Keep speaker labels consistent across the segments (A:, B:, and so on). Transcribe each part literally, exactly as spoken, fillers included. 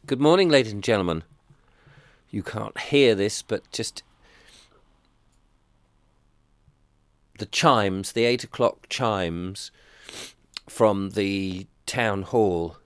A: Good morning, ladies and gentlemen. You can't hear this, but just the chimes, the eight o'clock chimes from the town hall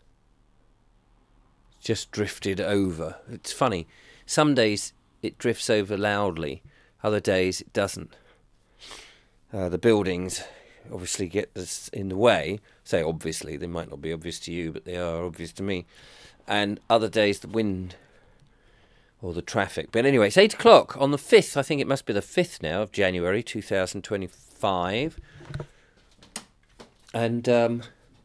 A: just drifted over. It's funny. Some days it drifts over loudly, other days it doesn't. Uh, the buildings obviously get this in the way. Say obviously, they might not be obvious to you, but they are obvious to me. And other days the wind or the traffic. But anyway, it's eight o'clock on the fifth. I think it must be the fifth now of January two thousand twenty-five. And um,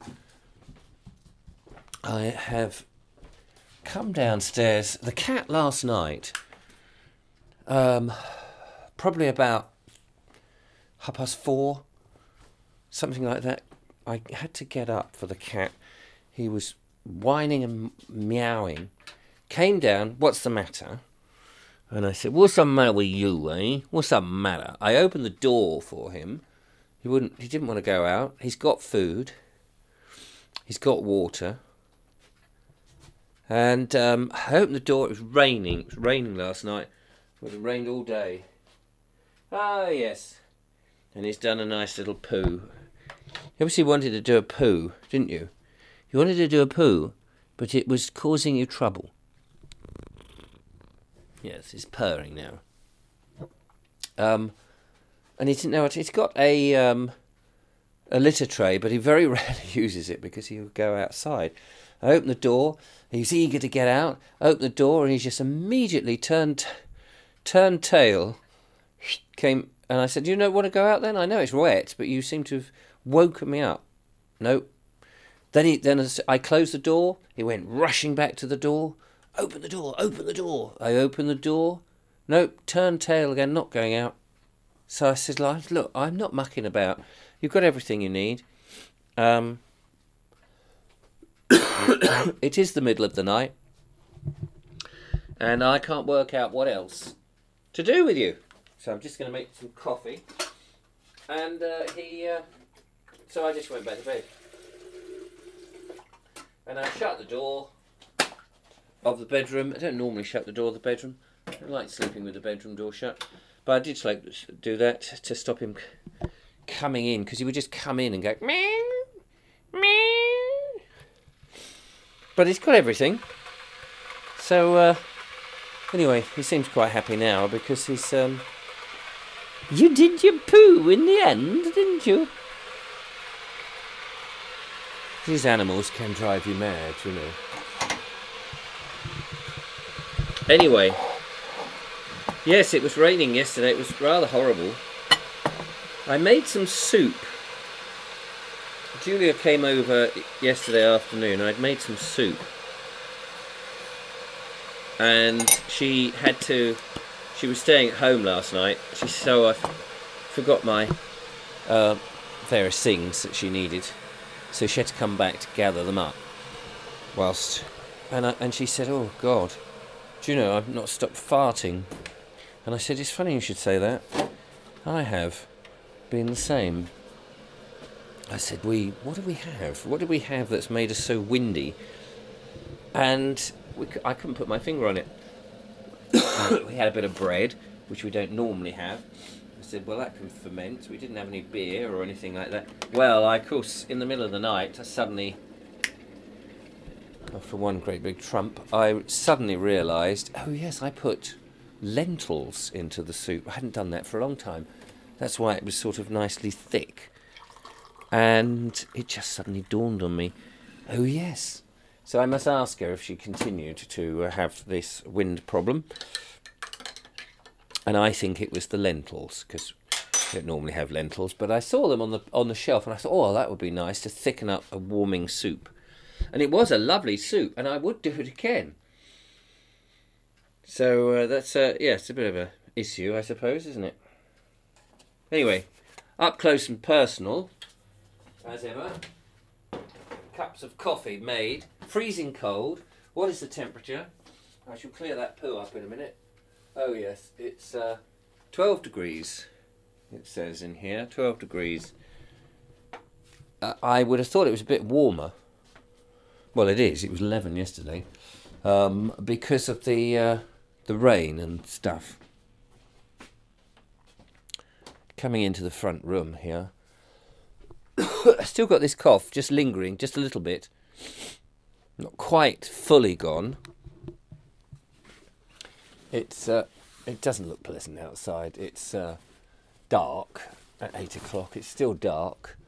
A: I have come downstairs. The cat last night, um, probably about half past four, something like that. I had to get up for the cat. He was whining and meowing. Came down, what's the matter? And I said, what's the matter with you, eh? What's the matter? I opened the door for him. He wouldn't. He didn't want to go out. He's got food. He's got water. And um, I opened the door. It was raining. It was raining last night. It had rained all day. Ah, yes. And he's done a nice little poo. You obviously wanted to do a poo, didn't you? You wanted to do a poo, but it was causing you trouble. Yes, he's purring now. Um, and he didn't know what. He's got a um, a litter tray, but he very rarely uses it because he would go outside. I opened the door. He's eager to get out. Opened the door, and he just immediately turned turned tail. Came and I said, "You don't want to go out then? I know it's wet, but you seem to have woken me up." Nope. Then he then as I closed the door, he went rushing back to the door. Open the door, open the door. I opened the door. Nope, turned tail again, not going out. So I said, look, I'm not mucking about. You've got everything you need. Um, it is the middle of the night. And I can't work out what else to do with you. So I'm just going to make some coffee. And uh, he... Uh, so I just went back to bed. And I shut the door of the bedroom. I don't normally shut the door of the bedroom. I don't like sleeping with the bedroom door shut. But I did like do that to stop him coming in, because he would just come in and go, meow, meow. But he's got everything. So, uh, anyway, he seems quite happy now because he's... Um, you did your poo in the end, didn't you? These animals can drive you mad, you know. Anyway, yes, it was raining yesterday. It was rather horrible. I made some soup. Julia came over yesterday afternoon. I'd made some soup. And she had to... She was staying at home last night. She so I f- forgot my uh, various things that she needed. So she had to come back to gather them up. Whilst... And, I, and she said, oh, God... Do you know, I've not stopped farting. And I said, it's funny you should say that. I have been the same. I said, we, what do we have? What do we have that's made us so windy? And we, I couldn't put my finger on it. We had a bit of bread, which we don't normally have. I said, well, that can ferment. We didn't have any beer or anything like that. Well, I, of course, in the middle of the night, I suddenly... For one great big trump, I suddenly realised, oh yes, I put lentils into the soup. I hadn't done that for a long time. That's why it was sort of nicely thick. And it just suddenly dawned on me, oh yes. So I must ask her if she continued to have this wind problem. And I think it was the lentils, because I don't normally have lentils, but I saw them on the on the shelf and I thought, oh, that would be nice to thicken up a warming soup. And it was a lovely soup, and I would do it again. So uh, that's, uh, yeah, it's a bit of a issue, I suppose, isn't it? Anyway, up close and personal, as ever. Cups of coffee made, freezing cold. What is the temperature? I shall clear that poo up in a minute. Oh yes, it's uh, twelve degrees, it says in here, twelve degrees. Uh, I would have thought it was a bit warmer. Well, it is. It was eleven yesterday. um, because of the uh, the rain and stuff. Coming into the front room here. I still got this cough, just lingering, just a little bit. Not quite fully gone. It's uh, it doesn't look pleasant outside. It's uh, dark at eight o'clock. It's still dark.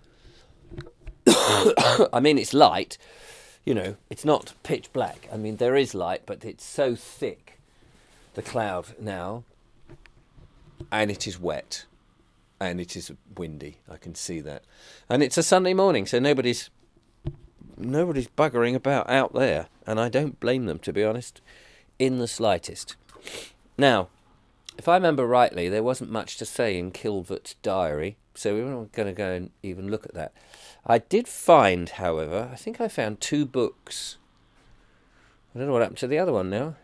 A: I mean, it's light. You know, it's not pitch black. I mean, there is light, but it's so thick, the cloud now, and it is wet. And it is windy, I can see that. And it's a Sunday morning, so nobody's nobody's buggering about out there. And I don't blame them, to be honest, in the slightest. Now, if I remember rightly, there wasn't much to say in Kilvert's diary, so we're not going to go and even look at that. I did find, however, I think I found two books. I don't know what happened to the other one now.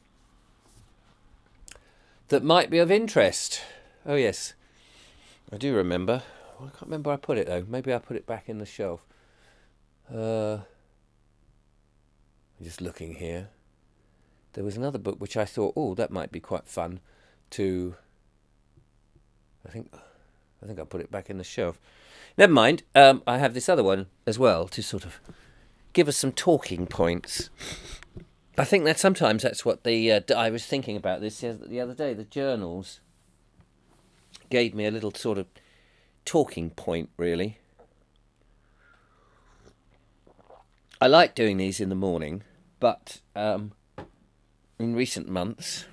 A: That might be of interest. Oh, yes. I do remember. Well, I can't remember where I put it, though. Maybe I put it back in the shelf. Uh, I'm just looking here. There was another book which I thought, oh, that might be quite fun to... I think I think I put it back in the shelf. Never mind. Um, I have this other one as well to sort of give us some talking points. I think that sometimes that's what the... Uh, I was thinking about this the other day. The journals gave me a little sort of talking point, really. I like doing these in the morning, but um, in recent months,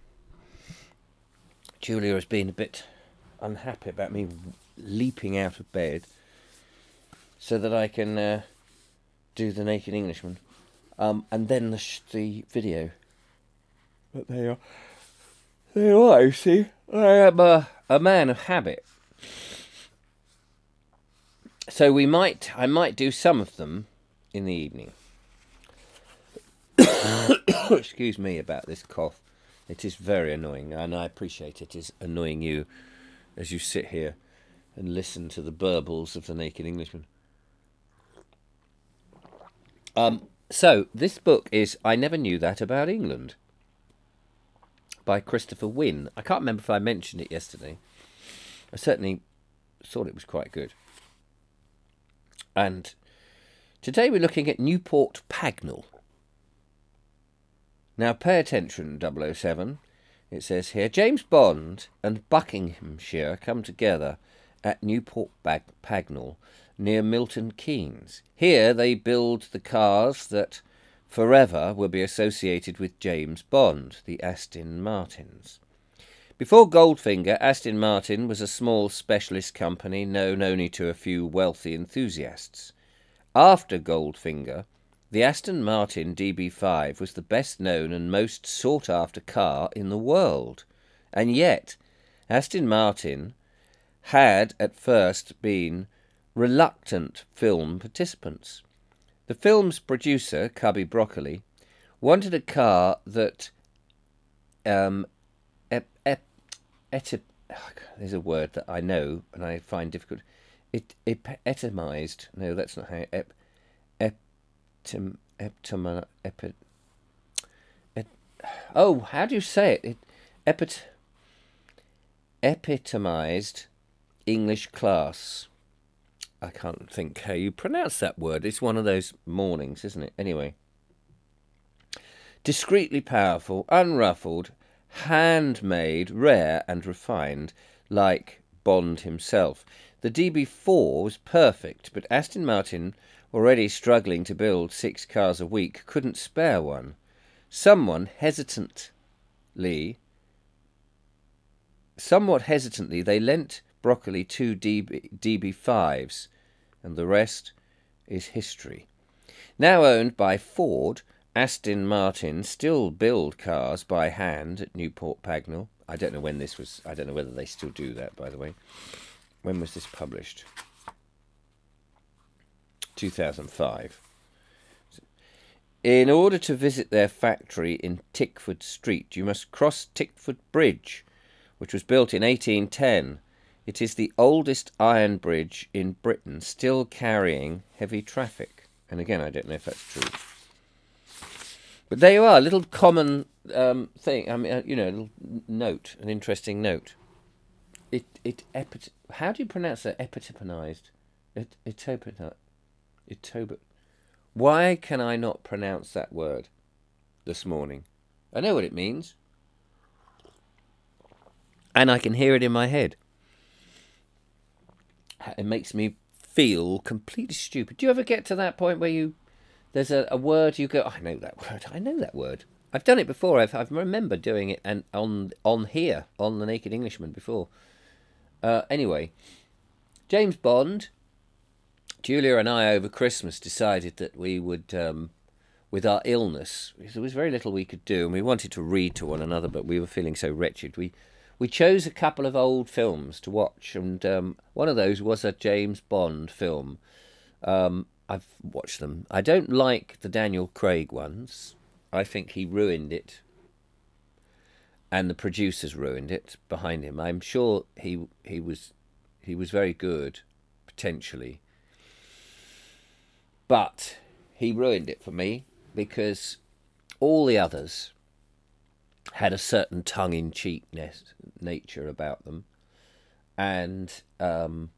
A: Julia has been a bit unhappy about me leaping out of bed so that I can uh, do the Naked Englishman, um, and then the, sh- the video. But there you are. There you are, you see. I am a, a man of habit. So we might, I might do some of them in the evening. Excuse me about this cough. It is very annoying, and I appreciate it is annoying you as you sit here and listen to the burbles of the Naked Englishman. Um, so, this book is I Never Knew That About England, by Christopher Wynne. I can't remember if I mentioned it yesterday. I certainly thought it was quite good. And today we're looking at Newport Pagnell. Now pay attention, double oh seven. It says here, James Bond and Buckinghamshire come together at Newport Pagnell near Milton Keynes. Here they build the cars that forever will be associated with James Bond, the Aston Martins. Before Goldfinger, Aston Martin was a small specialist company known only to a few wealthy enthusiasts. After Goldfinger, the Aston Martin D B five was the best known and most sought-after car in the world. And yet, Aston Martin had at first been reluctant film participants. The film's producer, Cubby Broccoli, wanted a car that um, ep, ep, eti- there's a word that I know and I find difficult. It epitomized. No, that's not how. Ep, eptom, eptom, epit, et, oh, how do you say it? It epit, epitomized English class. I can't think how you pronounce that word. It's one of those mornings, isn't it? Anyway. Discreetly powerful, unruffled, handmade, rare and refined, like Bond himself. The D B four was perfect, but Aston Martin, already struggling to build six cars a week, couldn't spare one. Someone hesitantly, somewhat hesitantly, they lent Broccoli two D B fives, and the rest is history. Now owned by Ford, Aston Martin still build cars by hand at Newport Pagnell. I don't know when this was, I don't know whether they still do that, by the way. When was this published? two thousand five. In order to visit their factory in Tickford Street, you must cross Tickford Bridge, which was built in eighteen ten. It is the oldest iron bridge in Britain, still carrying heavy traffic. And again, I don't know if that's true. But there you are, a little common um, thing. I mean, uh, you know, a little note, an interesting note. It it epit. How do you pronounce that? Epitopenized. It etopenized. Etobe. Why can I not pronounce that word this morning? I know what it means, and I can hear it in my head. It makes me feel completely stupid. Do you ever get to that point where you there's a, a word you go, I know that word. I know that word. I've done it before. I've I've remembered doing it and on on here on the Naked Englishman before. Uh, anyway, James Bond. Julia and I over Christmas decided that we would, um, with our illness, there was very little we could do, and we wanted to read to one another, but we were feeling so wretched. We we chose a couple of old films to watch, and um, one of those was a James Bond film. Um, I've watched them. I don't like the Daniel Craig ones. I think he ruined it, and the producers ruined it behind him. I'm sure he he was he was very good, potentially. But he ruined it for me because all the others had a certain tongue-in-cheekness nature about them, and um,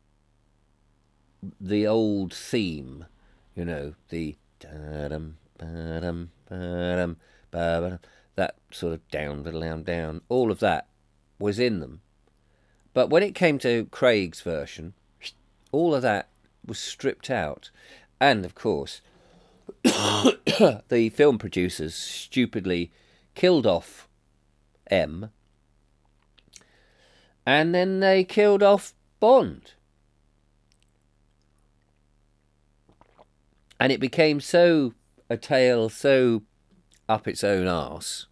A: the old theme, you know, the da-dum, ba-dum, ba-dum, ba-dum, that sort of down, down, down, all of that was in them. But when it came to Craig's version, all of that was stripped out. And, of course, the film producers stupidly killed off M, and then they killed off Bond. And it became so a tale so up its own arse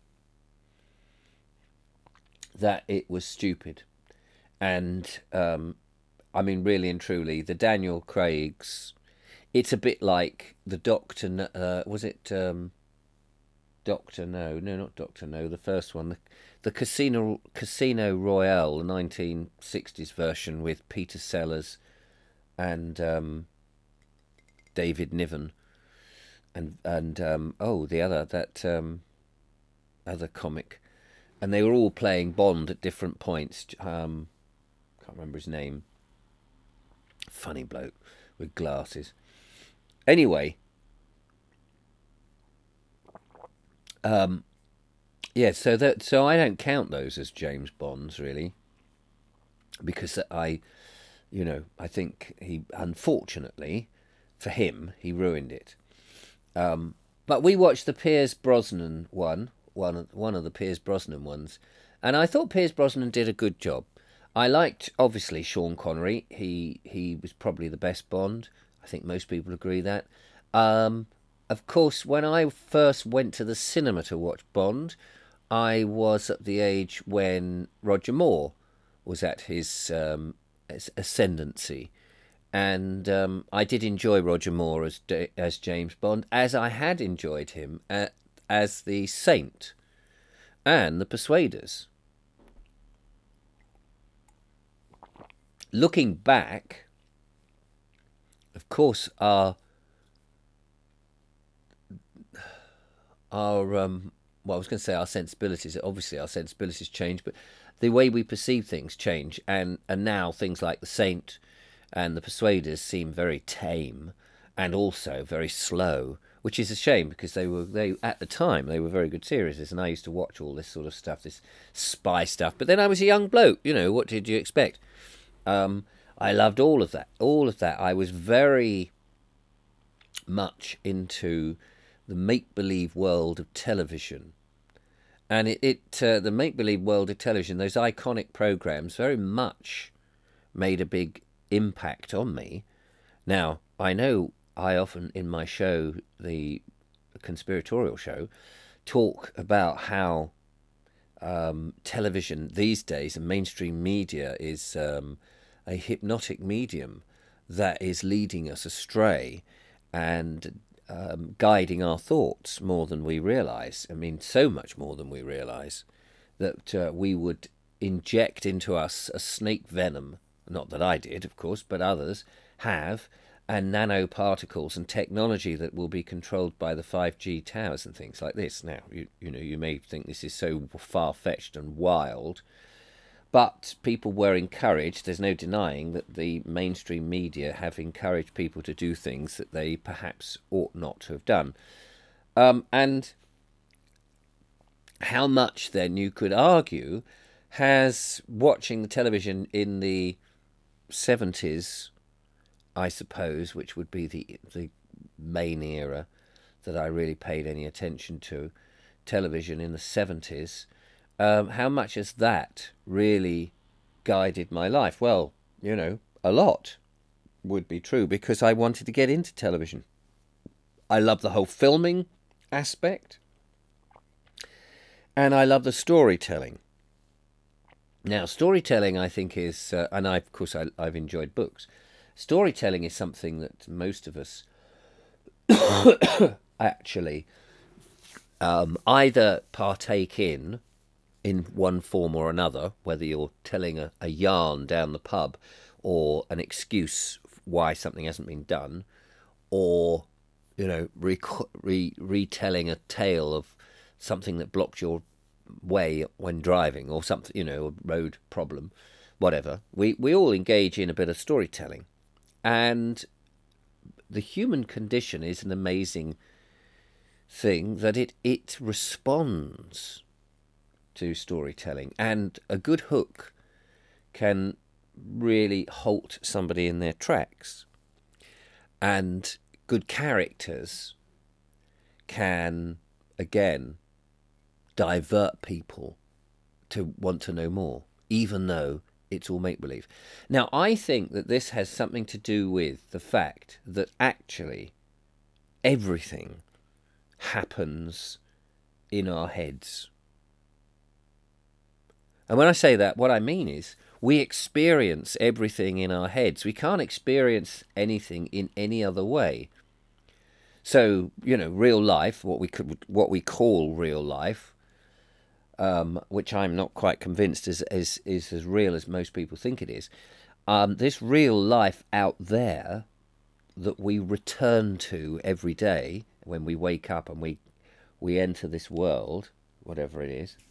A: that it was stupid. And, um, I mean, really and truly, the Daniel Craig's... It's a bit like the Doctor. Uh, was it um, Doctor No? No, not Doctor No. The first one, the, the Casino Casino Royale, the nineteen sixties version with Peter Sellers and um, David Niven, and and um, oh, the other that um, other comic, and they were all playing Bond at different points. Um, can't remember his name. Funny bloke with glasses. Anyway, um, yeah. So that so I don't count those as James Bonds really, because I, you know, I think he unfortunately for him he ruined it. Um, but we watched the Pierce Brosnan one, one of, one of the Pierce Brosnan ones, and I thought Pierce Brosnan did a good job. I liked obviously Sean Connery. He he was probably the best Bond. I think most people agree that. Um, of course, when I first went to the cinema to watch Bond, I was at the age when Roger Moore was at his um, ascendancy. And um, I did enjoy Roger Moore as as James Bond, as I had enjoyed him at, as the Saint and the Persuaders. Looking back, of course, our our um, well, I was going to say our sensibilities. Obviously, our sensibilities change, but the way we perceive things change, and and now things like the Saint and the Persuaders seem very tame and also very slow, which is a shame because they were they at the time they were very good series, and I used to watch all this sort of stuff, this spy stuff. But then I was a young bloke, you know. What did you expect? Um, I loved all of that, all of that. I was very much into the make-believe world of television. And it, it uh, the make-believe world of television, those iconic programs, very much made a big impact on me. Now, I know I often, in my show, the conspiratorial show, talk about how um, television these days and mainstream media is um, a hypnotic medium that is leading us astray and um, guiding our thoughts more than we realise. I mean, so much more than we realise, that uh, we would inject into us a snake venom, not that I did, of course, but others have, and nanoparticles and technology that will be controlled by the five G towers and things like this. Now, you, you know, you may think this is so far-fetched and wild, but people were encouraged. There's no denying that the mainstream media have encouraged people to do things that they perhaps ought not to have done. Um, and how much, then, you could argue, has watching the television in the seventies, I suppose, which would be the the main era that I really paid any attention to, television in the seventies, um, how much has that really guided my life? Well, you know, a lot would be true, because I wanted to get into television. I love the whole filming aspect, and I love the storytelling. Now, storytelling, I think, is, uh, and I, of course, I, I've enjoyed books. Storytelling is something that most of us actually um, either partake in, in one form or another, whether you're telling a, a yarn down the pub or an excuse why something hasn't been done, or, you know, re- re- retelling a tale of something that blocked your way when driving, or something, you know, a road problem, whatever. We, we all engage in a bit of storytelling. And the human condition is an amazing thing, that it, it responds to storytelling. And a good hook can really halt somebody in their tracks. And good characters can, again, divert people to want to know more, even though it's all make-believe. Now, I think that this has something to do with the fact that actually everything happens in our heads. And when I say that, what I mean is we experience everything in our heads. We can't experience anything in any other way. So, you know, real life, what we could, what we call real life, Um, which I'm not quite convinced is, is, is as real as most people think it is. Um, this real life out there that we return to every day when we wake up and we we enter this world, whatever it is,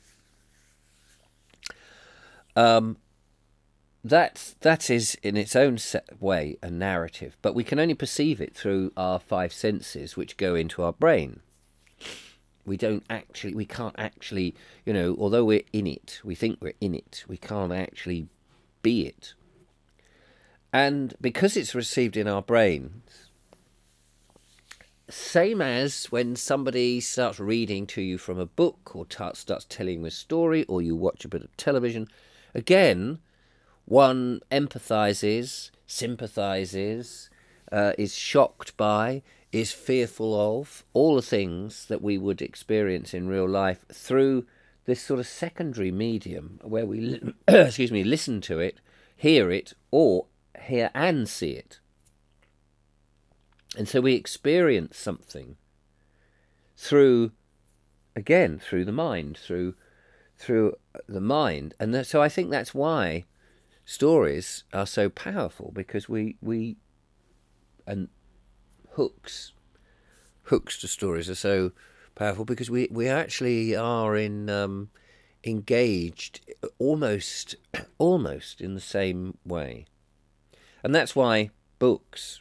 A: um, that's, that is in its own set way a narrative, but we can only perceive it through our five senses, which go into our brain. We don't actually, we can't actually, you know, although we're in it, we think we're in it, we can't actually be it. And because it's received in our brains, same as when somebody starts reading to you from a book, or t- starts telling you a story, or you watch a bit of television, again, one empathizes, sympathizes, uh, is shocked by, is fearful of, all the things that we would experience in real life through this sort of secondary medium where we, li- excuse me, listen to it, hear it, or hear and see it. And so we experience something through, again, through the mind, through through the mind. And that, so I think that's why stories are so powerful, because we, we and hooks, hooks to stories are so powerful, because we, we actually are in um, engaged almost almost in the same way. And that's why books,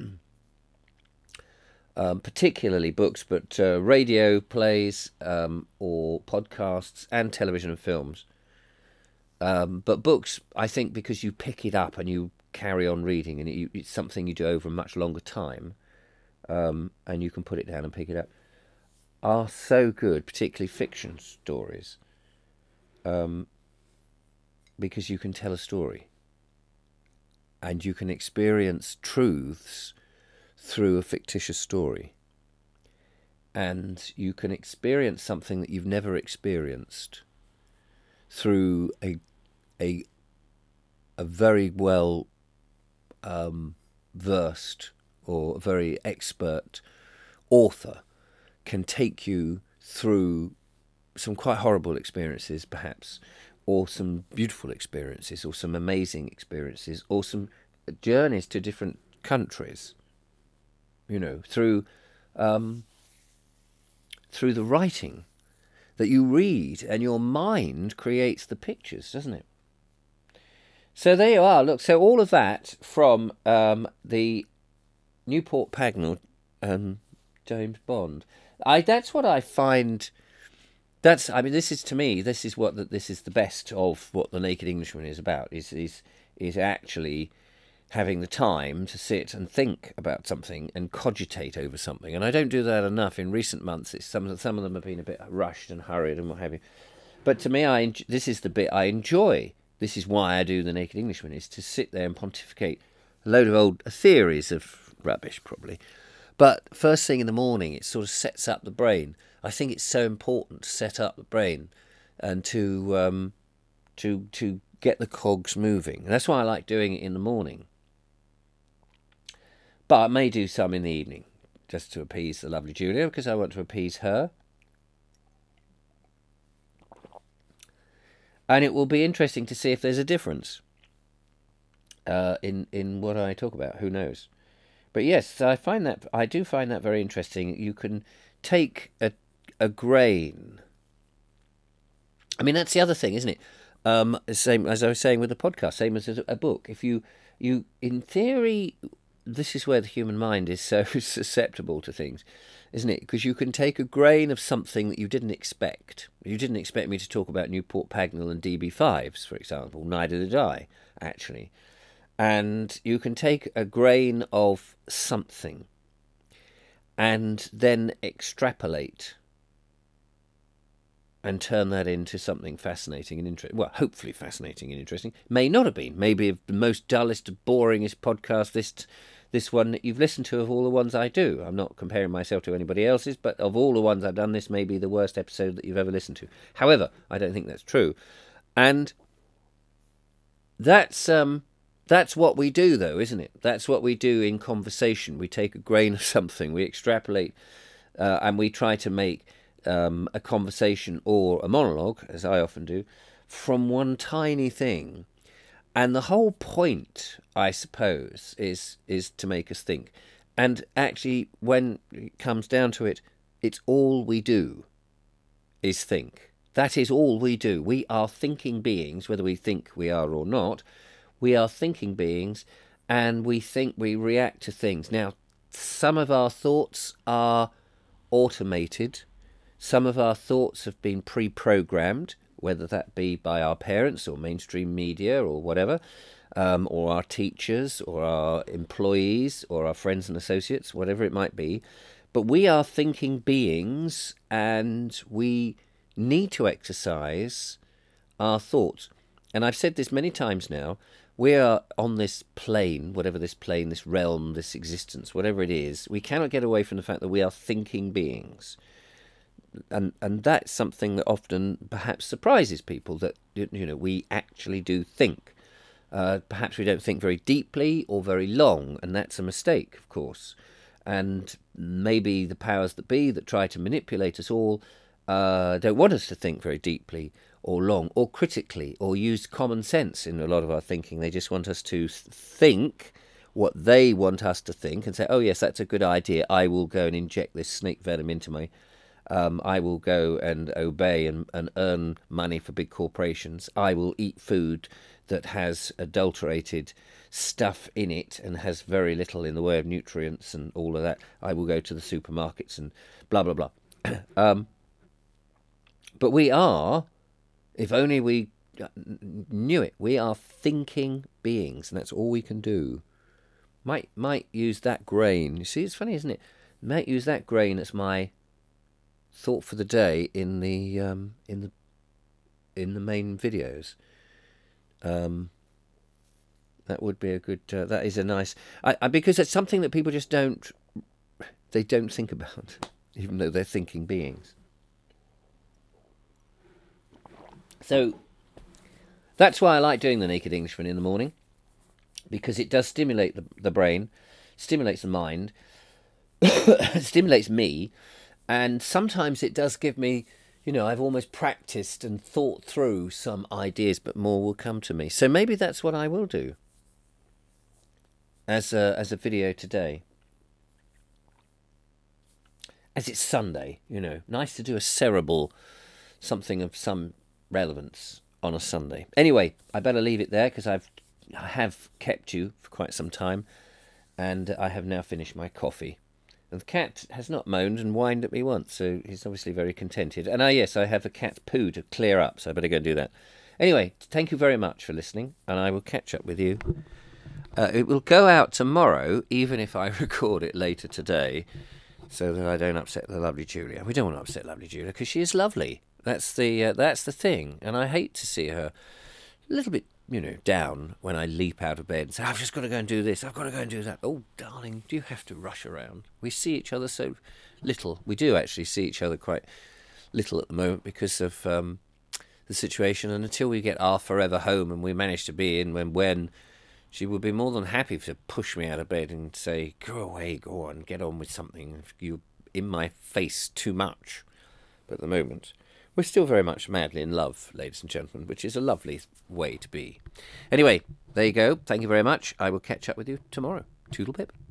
A: um, particularly books, but uh, radio plays um, or podcasts and television and films. Um, but books, I think, because you pick it up and you carry on reading, and it, it's something you do over a much longer time, um, and you can put it down and pick it up, are so good, particularly fiction stories, um, because you can tell a story. And you can experience truths through a fictitious story. And you can experience something that you've never experienced through a a a very well um, versed or very expert author can take you through some quite horrible experiences, perhaps, or some beautiful experiences, or some amazing experiences, or some journeys to different countries. you know, through um, through the writing that you read, and your mind creates the pictures, doesn't it? So there you are. Look, so all of that from um, the Newport Pagnell, um, James Bond. I that's what I find. That's I mean, this is to me. This is what the, this is the best of what The Naked Englishman is about. Is is is actually having the time to sit and think about something and cogitate over something. And I don't do that enough in recent months. It's some some of them have been a bit rushed and hurried and what have you. But to me, I this is the bit I enjoy. This is why I do The Naked Englishman, is to sit there and pontificate a load of old theories of rubbish, probably. But first thing in the morning, it sort of sets up the brain. I think it's so important to set up the brain and to um, to to get the cogs moving. And that's why I like doing it in the morning. But I may do some in the evening, just to appease the lovely Julia, because I want to appease her. And it will be interesting to see if there's a difference uh, in in what I talk about. Who knows? But yes, I find that I do find that very interesting. You can take a a grain. I mean, that's the other thing, isn't it? Um, same as I was saying with the podcast, same as a book. If you you in theory. This is where the human mind is so susceptible to things, isn't it? Because you can take a grain of something that you didn't expect. You didn't expect me to talk about Newport Pagnell and D B fives, for example. Neither did I, actually. And you can take a grain of something and then extrapolate and turn that into something fascinating and interesting. Well, hopefully fascinating and interesting. May not have been. Maybe the most dullest, boringest podcast this this one that you've listened to of all the ones I do. I'm not comparing myself to anybody else's, but of all the ones I've done, this may be the worst episode that you've ever listened to. However, I don't think that's true. And that's um that's what we do, though, isn't it? That's what we do in conversation. We take a grain of something, we extrapolate, uh, and we try to make Um, a conversation or a monologue, as I often do, from one tiny thing. And the whole point, I suppose, is is to make us think. And actually, when it comes down to it, it's all we do is think. That is all we do. We are thinking beings, whether we think we are or not. We are thinking beings, and we think, we react to things. Now, some of our thoughts are automated. Some of our thoughts have been pre-programmed, whether that be by our parents or mainstream media or whatever, um, or our teachers or our employees or our friends and associates, whatever it might be. But we are thinking beings, and we need to exercise our thoughts. And I've said this many times now, we are on this plane, whatever this plane, this realm, this existence, whatever it is, we cannot get away from the fact that we are thinking beings. And and that's something that often perhaps surprises people, that you know we actually do think. Uh, perhaps we don't think very deeply or very long, and that's a mistake, of course. And maybe the powers that be that try to manipulate us all uh, don't want us to think very deeply or long or critically or use common sense in a lot of our thinking. They just want us to think what they want us to think and say, oh yes, that's a good idea. I will go and inject this snake venom into my Um, I will go and obey and, and earn money for big corporations. I will eat food that has adulterated stuff in it and has very little in the way of nutrients and all of that. I will go to the supermarkets and blah, blah, blah. um, but we are, if only we knew it, we are thinking beings, and that's all we can do. Might might use that grain. You see, it's funny, isn't it? Might use that grain as my thought for the day in the um, in the in the main videos. Um, that would be a good. Uh, that is a nice. I, I because it's something that people just don't. They don't think about, even though they're thinking beings. So that's why I like doing The Naked Englishman in the morning, because it does stimulate the the brain, stimulates the mind, stimulates me. And sometimes it does give me, you know, I've almost practiced and thought through some ideas, but more will come to me. So maybe that's what I will do as a, as a video today. as it's Sunday, you know, nice to do a cerebral something of some relevance on a Sunday. Anyway, I better leave it there because I've I have kept you for quite some time, and I have now finished my coffee. And the cat has not moaned and whined at me once, so he's obviously very contented. And ah, yes, I have a cat's poo to clear up, so I better go and do that. Anyway, thank you very much for listening, and I will catch up with you. Uh, it will go out tomorrow, even if I record it later today, so that I don't upset the lovely Julia. We don't want to upset lovely Julia, because she is lovely. That's the uh, that's the thing, and I hate to see her a little bit, you know, down when I leap out of bed and say, I've just got to go and do this, I've got to go and do that. Oh, darling, do you have to rush around? We see each other so little. We do actually see each other quite little at the moment because of um, the situation, and until we get our forever home and we manage to be in when, when she would be more than happy to push me out of bed and say, go away, go on, get on with something. You're in my face too much. But at the moment, we're still very much madly in love, ladies and gentlemen, which is a lovely way to be. Anyway, there you go. Thank you very much. I will catch up with you tomorrow. Toodle pip.